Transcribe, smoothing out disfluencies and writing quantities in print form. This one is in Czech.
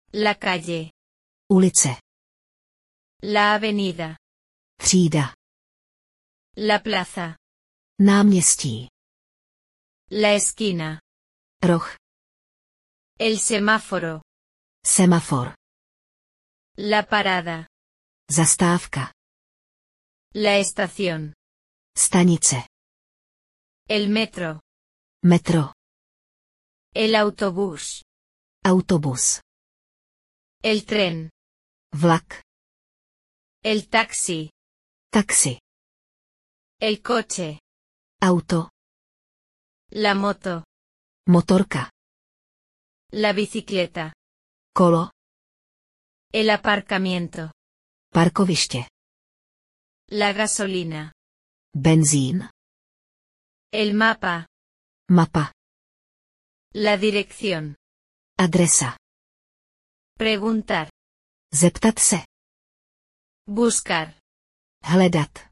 La calle. Ulice. La avenida. Třída. La plaza. Náměstí. La esquina. Roh. El semáforo. Semafor. La parada. Zastávka. La estación. Stanice. El metro. Metro. El autobús. Autobus. El tren. Vlak. El taxi. Taxi. El coche. Auto. La moto. Motorka. La bicicleta. Kolo. El aparcamiento. Parkoviště. La gasolina. Benzín. El mapa. Mapa. La dirección. Adresa. Preguntar. Zeptat se. Buscar. Hledat.